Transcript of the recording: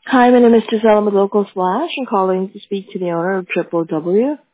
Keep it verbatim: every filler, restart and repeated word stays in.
Hi, my name is Giselle with Local Flash. I'm calling to speak to the owner of Triple W.